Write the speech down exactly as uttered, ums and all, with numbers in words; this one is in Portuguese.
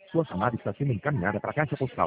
Sua chamada está sendo encaminhada para a caixa postal